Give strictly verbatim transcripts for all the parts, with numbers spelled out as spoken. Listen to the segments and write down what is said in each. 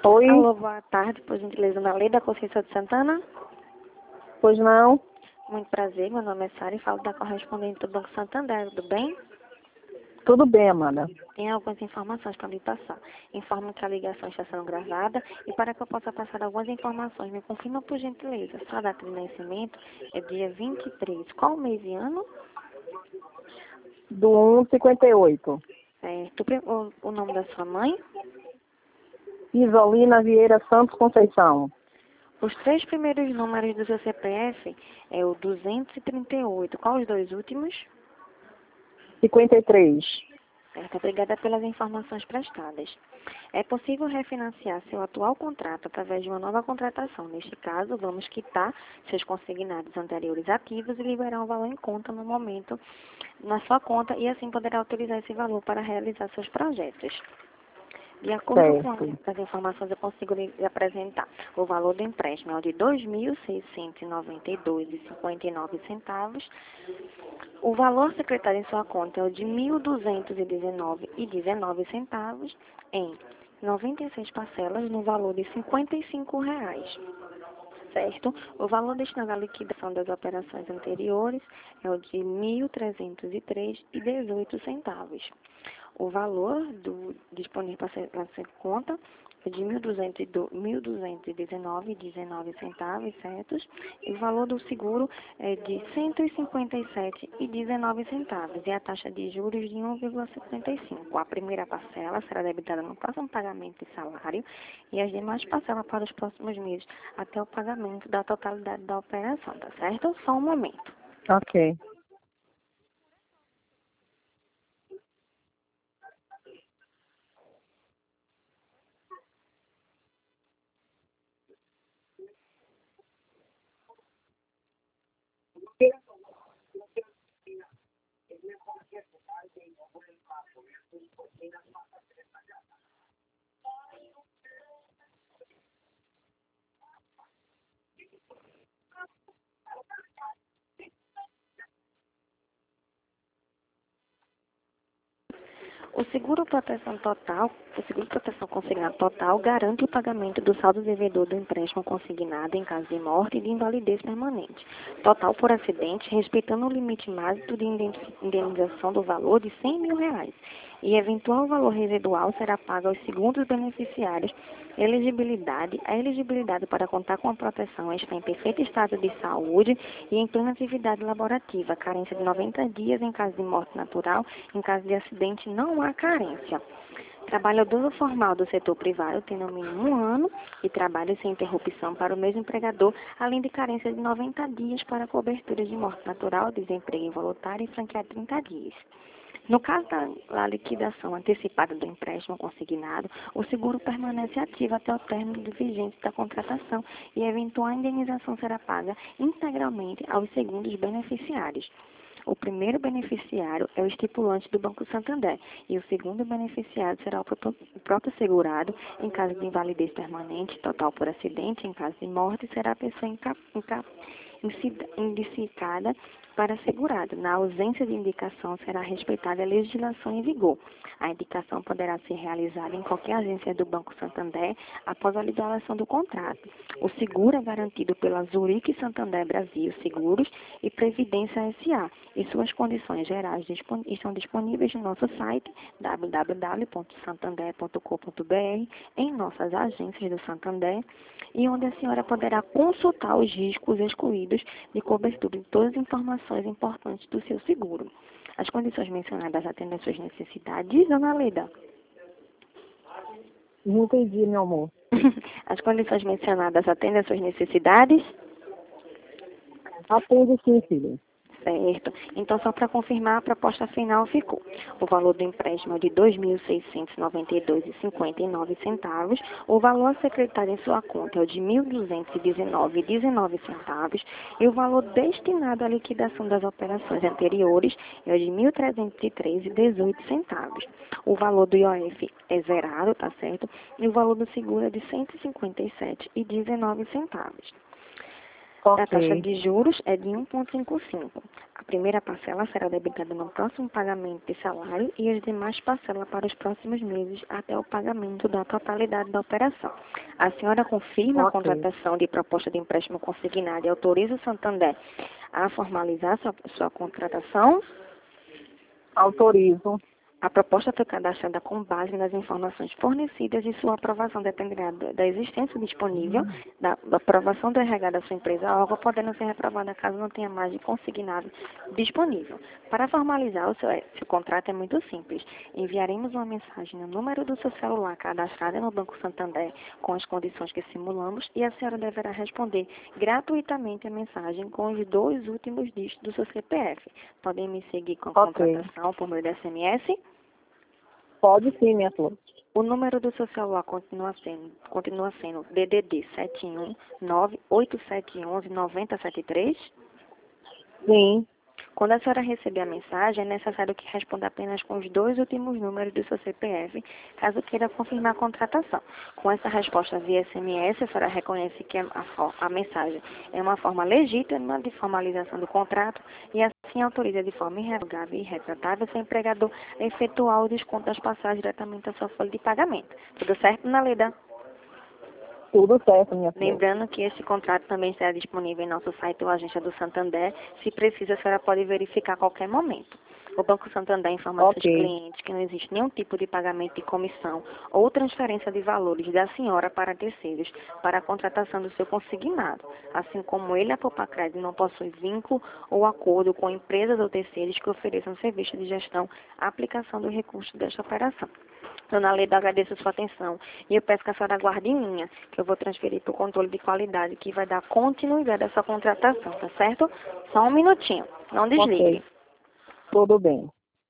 Oi, Alô, boa tarde, por gentileza, na Lei da Consciência de Santana. pois não? Muito prazer, meu nome é Sara e falo da correspondente do Banco Santander, tudo bem? Tudo bem, Amanda. Tenho algumas informações para lhe passar. Informo que a ligação está sendo gravada e para que eu possa passar algumas informações, me confirma por gentileza. Sua data de nascimento é dia vinte e três. Qual mês e ano? Do um cinquenta e oito. Certo. O, o nome da sua mãe? Isolina Vieira Santos Conceição. Os três primeiros números do seu C P F é o duzentos e trinta e oito. Qual os dois últimos? cinquenta e três. Certo, obrigada pelas informações prestadas. É possível refinanciar seu atual contrato através de uma nova contratação. Neste caso, vamos quitar seus consignados anteriores ativos e liberar o valor em conta no momento na sua conta e assim poderá utilizar esse valor para realizar seus projetos. De acordo com Certo. as informações, eu consigo lhe apresentar o valor do empréstimo é o de dois mil seiscentos e noventa e dois reais e cinquenta e nove centavos. O valor secretado em sua conta é o de mil duzentos e dezenove reais e dezenove centavos em noventa e seis parcelas no valor de cinquenta e cinco reais. Certo? O valor destinado à liquidação das operações anteriores é o de mil trezentos e três reais e dezoito centavos. O valor do disponível para ser, para ser conta é de mil duzentos e dezenove reais e dezenove centavos, certos? E o valor do seguro é de cento e cinquenta e sete reais e dezenove centavos e a taxa de juros de um vírgula cinquenta e cinco. A primeira parcela será debitada no próximo pagamento de salário e as demais parcelas para os próximos meses até o pagamento da totalidade da operação, tá certo? Só um momento. Ok. O seguro proteção total, o seguro proteção consignado total garante o pagamento do saldo devedor do empréstimo consignado em caso de morte e de invalidez permanente, total por acidente, respeitando o limite máximo de indenização do valor de cem mil reais. E eventual valor residual será pago aos segundos beneficiários. Elegibilidade. A elegibilidade para contar com a proteção está em perfeito estado de saúde e em plena atividade laborativa. Carência de noventa dias em caso de morte natural. Em caso de acidente, não há carência. Trabalhador formal do setor privado tem no mínimo um ano e trabalho sem interrupção para o mesmo empregador, além de carência de noventa dias para cobertura de morte natural, desemprego involuntário e franquear trinta dias. No caso da liquidação antecipada do empréstimo consignado, o seguro permanece ativo até o término de vigência da contratação e a eventual indenização será paga integralmente aos segundos beneficiários. O primeiro beneficiário é o estipulante do Banco Santander e o segundo beneficiário será o próprio segurado em caso de invalidez permanente, total por acidente, em caso de morte, será a pessoa inca, inca, indicada para segurado. Na ausência de indicação, será respeitada a legislação em vigor. A indicação poderá ser realizada em qualquer agência do Banco Santander após a liberação do contrato. O seguro é garantido pela Zurique Santander Brasil Seguros e Previdência S A e suas condições gerais dispon estão disponíveis no nosso site w w w ponto santander ponto com ponto b r, em nossas agências do Santander, e onde a senhora poderá consultar os riscos excluídos de cobertura de todas as informações importantes do seu seguro. As condições mencionadas atendem às suas necessidades, dona Leda? Não entendi, meu amor. As condições mencionadas atendem às suas necessidades? Atende sim, filho. Certo. Então, só para confirmar, a proposta final ficou. O valor do empréstimo é de dois mil seiscentos e noventa e dois reais e cinquenta e nove centavos. O valor secretado em sua conta é o de mil duzentos e dezenove reais e dezenove centavos. E o valor destinado à liquidação das operações anteriores é o de mil trezentos e três reais e dezoito centavos. O valor do I O F é zerado, tá certo? E o valor do seguro é de cento e cinquenta e sete reais e dezenove centavos. A taxa Ok. de juros é de um vírgula cinquenta e cinco. A primeira parcela será debitada no próximo pagamento de salário e as demais parcelas para os próximos meses até o pagamento da totalidade da operação. A senhora confirma a Ok. contratação de proposta de empréstimo consignado e autoriza o Santander a formalizar sua, sua contratação? Autorizo. A proposta foi cadastrada com base nas informações fornecidas e sua aprovação dependerá da da existência disponível, da, da aprovação do R H da sua empresa órgão, podendo ser reprovada caso não tenha mais de consignado disponível. Para formalizar o seu, seu contrato é muito simples. Enviaremos uma mensagem no número do seu celular cadastrada no Banco Santander com as condições que simulamos e a senhora deverá responder gratuitamente a mensagem com os dois últimos dígitos do seu C P F. Podem me seguir com a Ok. contratação por meio do S M S? Pode sim, minha flor. O número do seu celular continua sendo, continua sendo D D D sete um nove oito sete um um nove zero sete três? Sim. Quando a senhora receber a mensagem, é necessário que responda apenas com os dois últimos números do seu C P F, caso queira confirmar a contratação. Com essa resposta via S M S, a senhora reconhece que a, fo- a mensagem é uma forma legítima de formalização do contrato e assim autoriza de forma irrevogável e irretratável seu empregador a efetuar o desconto das passagens diretamente à sua folha de pagamento. Tudo certo, Naleda? Tudo certo, minha flor. Lembrando que esse contrato também estará disponível em nosso site ou agência do Santander. Se precisa, a senhora pode verificar a qualquer momento. O Banco Santander informa aos seus Ok. clientes que não existe nenhum tipo de pagamento de comissão ou transferência de valores da senhora para terceiros para a contratação do seu consignado, assim como ele, a Poupa Crédito, não possui vínculo ou acordo com empresas ou terceiros que ofereçam serviço de gestão à aplicação do recurso desta operação. Dona Leda, agradeço a sua atenção e eu peço que a senhora aguarde em linha, que eu vou transferir para o controle de qualidade, que vai dar continuidade à sua contratação, tá certo? Só um minutinho, não desligue. Ok. Tudo bem.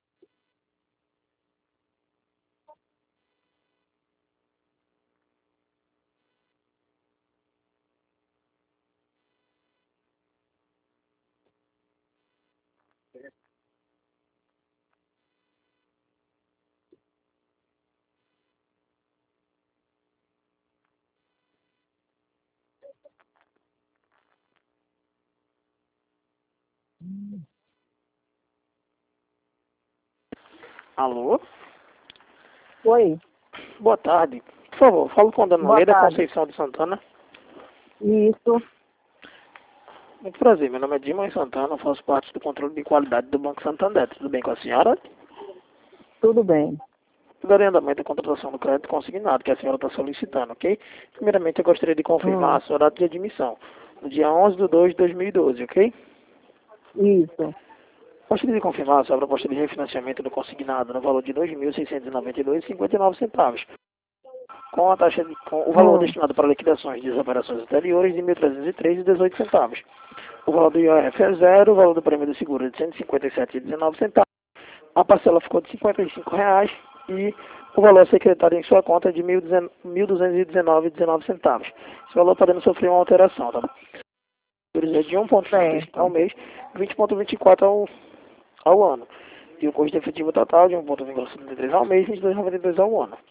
Alô? Oi. Boa tarde. Por favor, falo com a dona Boa Leda tarde. Conceição de Santana. Isso. Muito prazer, meu nome é Dimon Santana, eu faço parte do controle de qualidade do Banco Santander. Tudo bem com a senhora? Tudo bem. Darei andamento da contratação do crédito consignado que a senhora está solicitando, ok? Primeiramente, eu gostaria de confirmar Hum. a sua data de admissão, no dia onze de dois de dois mil e doze, ok? Isso. Gostaria de confirmar a sua proposta de refinanciamento do consignado no valor de dois mil seiscentos e noventa e dois vírgula cinquenta e nove centavos, com a taxa de, com o valor Hum. destinado para liquidações das operações anteriores de mil trezentos e três vírgula dezoito centavos. O valor do I O F é zero, o valor do prêmio do seguro é de cento e cinquenta e sete vírgula dezenove centavos. A parcela ficou de cinquenta e cinco reais e o valor secretário em sua conta é de mil duzentos e dezenove vírgula dezenove centavos. Esse valor podendo sofrer uma alteração, tá bom? É de um vírgula trinta e cinco ao Certo. mês, vinte vírgula vinte e quatro ao, ao ano. E o custo efetivo total de um vírgula setenta e três ao mês e vinte e dois vírgula noventa e dois ao ano.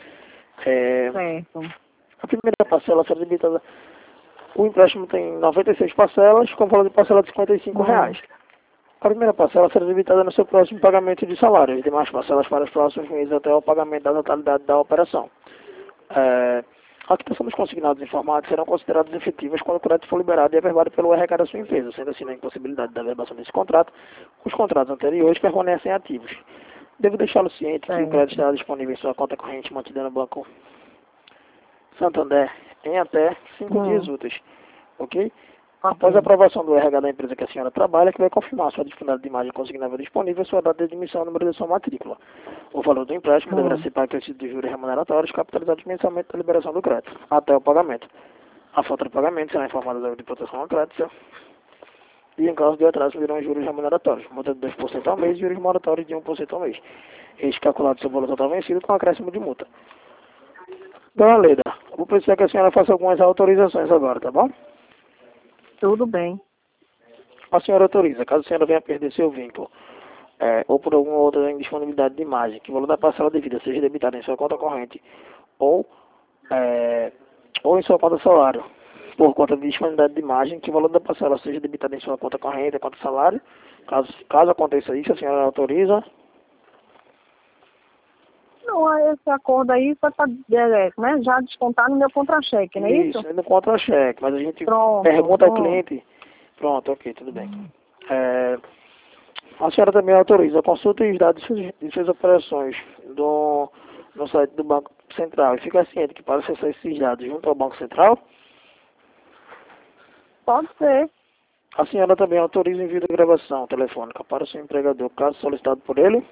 É, Certo. a primeira parcela será debitada. O empréstimo tem noventa e seis parcelas, com valor de parcela de cinquenta e cinco Hum. reais. A primeira parcela será debitada no seu próximo pagamento de salário, as demais parcelas para os próximos meses até o pagamento da totalidade da operação. É, a quitação dos consignados informados serão consideradas efetivas quando o crédito for liberado e averbado pelo R H da sua empresa, sendo assim na impossibilidade da averbação desse contrato, os contratos anteriores permanecem ativos. Devo deixá-lo ciente que o Certo. crédito estará disponível em sua conta corrente mantida no Banco Santander em até cinco Hum. dias úteis, ok? Após a Ok. aprovação do R H da empresa que a senhora trabalha, que vai confirmar sua disponibilidade de imagem consignável disponível, sua data de admissão e número de sua matrícula. O valor do empréstimo deverá Hum. ser pago acrescido de juros remuneratórios capitalizados mensalmente da liberação do crédito, até o pagamento. A falta de pagamento será informada da de proteção ao crédito e, em caso de atraso, virão juros remuneratórios, multa de dois por cento ao mês e juros moratórios de um por cento ao mês. Este calculado seu valor total vencido com acréscimo de multa. Dona Leda, vou precisar que a senhora faça algumas autorizações agora, tá bom? Tudo bem. A senhora autoriza, caso a senhora venha a perder seu vínculo, é, ou por alguma outra indisponibilidade de imagem, que o valor da parcela devida seja debitado em sua conta corrente ou, é, ou em sua conta salário, por conta de disponibilidade de imagem, que o valor da parcela seja debitado em sua conta corrente, conta salário. Caso, caso aconteça isso, a senhora autoriza. Não, esse acordo aí foi para né, já descontar no meu contra-cheque, não é isso? Isso, no contra-cheque, mas a gente Pronto, pergunta ao pronto. cliente. Pronto, ok, tudo bem. É, a senhora também autoriza, consulta os dados de suas, de suas operações do, no site do Banco Central e fica ciente que para acessar esses dados junto ao Banco Central, Pode ser. a senhora também autoriza o envio da gravação telefônica para o seu empregador, caso solicitado por ele.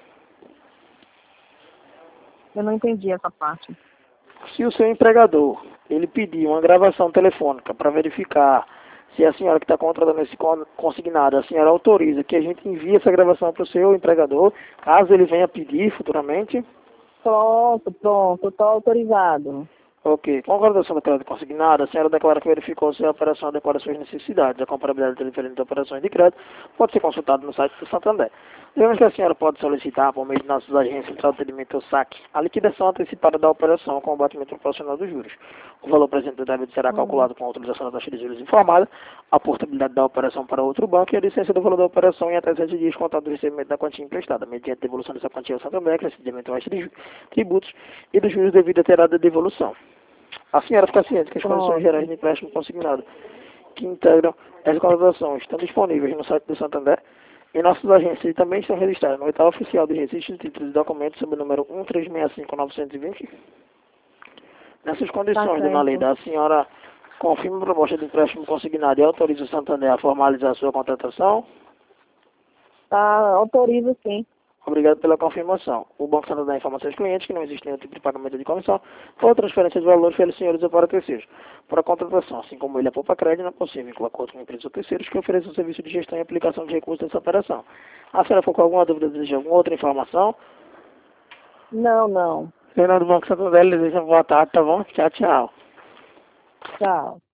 Eu não entendi essa parte. Se o seu empregador ele pedir uma gravação telefônica para verificar se a senhora que está contratando esse con- consignado, a senhora autoriza que a gente envie essa gravação para o seu empregador, caso ele venha pedir futuramente. Pronto, pronto, estou autorizado. Ok. Com a contratação da crédito consignada, a senhora declara que verificou se a operação adequada às suas necessidades. A comparabilidade de diferentes operações de crédito pode ser consultada no site do Santander. Lembramos que a senhora pode solicitar, por meio de nossas agências de atendimento ao saque, a liquidação antecipada da operação com o batimento proporcional dos juros. O valor presente do débito será calculado com a utilização da taxa de juros informada, a portabilidade da operação para outro banco e a licença do valor da operação em até sete dias contado do recebimento da quantia emprestada, mediante devolução dessa quantia ao Santander, crescimento extra de tributos e dos juros devido a ter dado a devolução. A senhora fica ciente que as Pronto. condições gerais de empréstimo consignado que integram as contratações estão disponíveis no site do Santander e nossas agências e também estão registradas no edital oficial de registro de títulos e documentos sob o número um três seis cinco nove dois zero. Nessas condições, Tá dona certo. Leida, a senhora confirma a proposta de empréstimo consignado e autoriza o Santander a formalizar a sua contratação? Tá, autorizo sim. Obrigado pela confirmação. O Banco Santander informa seus clientes que não existe nenhum tipo de pagamento de comissão ou transferência de valores pelos senhores ou para terceiros. Para a contratação, assim como ele é poupa crédito, não é possível vincular acordo com empresas ou terceiros que ofereçam serviço de gestão e aplicação de recursos dessa operação. A senhora ficou com alguma dúvida, deseja alguma outra informação? Não, não. Fernando do Banco Santander, lhe deseja boa tarde, tá bom? Tchau, tchau. Tchau.